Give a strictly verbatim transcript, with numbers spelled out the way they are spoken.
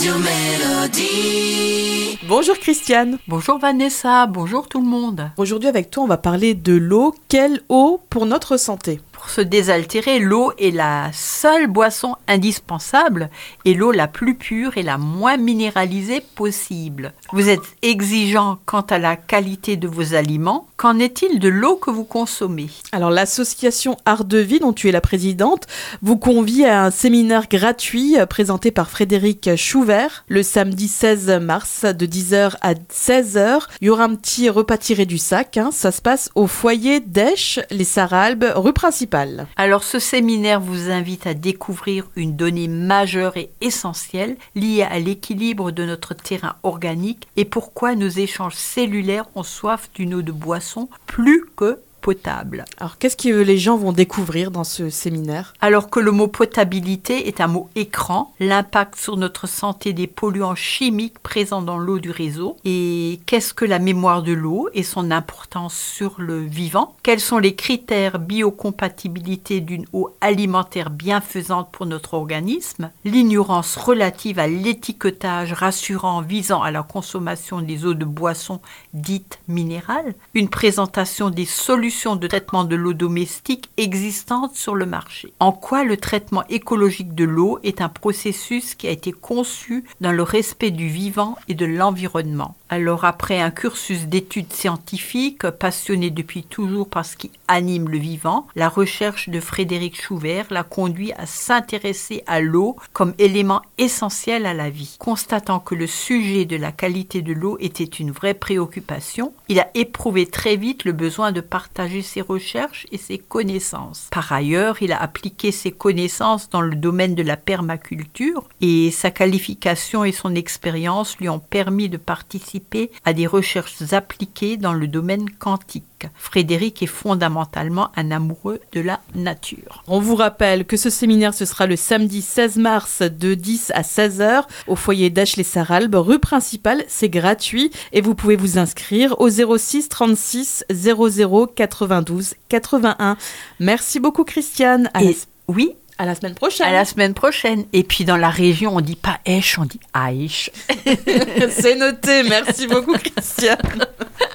Radio Mélodie. Bonjour Christiane. Bonjour Vanessa, bonjour tout le monde. Aujourd'hui avec toi, on va parler de l'eau. Quelle eau pour notre santé ? Pour se désaltérer, l'eau est la seule boisson indispensable et l'eau la plus pure et la moins minéralisée possible. Vous êtes exigeant quant à la qualité de vos aliments. Qu'en est-il de l'eau que vous consommez ? Alors l'association Art de Vie, dont tu es la présidente, vous convie à un séminaire gratuit présenté par Frédéric Schubert le samedi seize mars de dix heures à seize heures. Il y aura un petit repas tiré du sac. Hein. Ça se passe au foyer d'Esch, les Saralbes, rue principale. Alors ce séminaire vous invite à découvrir une donnée majeure et essentielle liée à l'équilibre de notre terrain organique et pourquoi nos échanges cellulaires ont soif d'une eau de boisson plus que potable. Alors, qu'est-ce que les gens vont découvrir dans ce séminaire ? Alors que le mot potabilité est un mot écran, l'impact sur notre santé des polluants chimiques présents dans l'eau du réseau, et qu'est-ce que la mémoire de l'eau et son importance sur le vivant ? Quels sont les critères biocompatibilité d'une eau alimentaire bienfaisante pour notre organisme ? L'ignorance relative à l'étiquetage rassurant visant à la consommation des eaux de boisson dites minérales ? Une présentation des solutions de traitement de l'eau domestique existantes sur le marché. En quoi le traitement écologique de l'eau est un processus qui a été conçu dans le respect du vivant et de l'environnement. Alors après un cursus d'études scientifiques, passionné depuis toujours par ce qui anime le vivant, la recherche de Frédéric Schubert l'a conduit à s'intéresser à l'eau comme élément essentiel à la vie. Constatant que le sujet de la qualité de l'eau était une vraie préoccupation, il a éprouvé très vite le besoin de partager ses recherches et ses connaissances. Par ailleurs, il a appliqué ses connaissances dans le domaine de la permaculture et sa qualification et son expérience lui ont permis de participer à des recherches appliquées dans le domaine quantique. Frédéric est fondamentalement un amoureux de la nature. On vous rappelle que ce séminaire, ce sera le samedi seize mars de dix à seize heures au foyer d'Ache-les-Saralbes, rue principale. C'est gratuit et vous pouvez vous inscrire au zéro six trente-six zéro zéro quatre-vingt-douze quatre-vingt-un. Merci beaucoup Christiane. À et la... Oui, à la semaine prochaine. À la semaine prochaine. Et puis dans la région, on dit pas Esch, on dit Aïch. C'est noté. Merci beaucoup Christiane.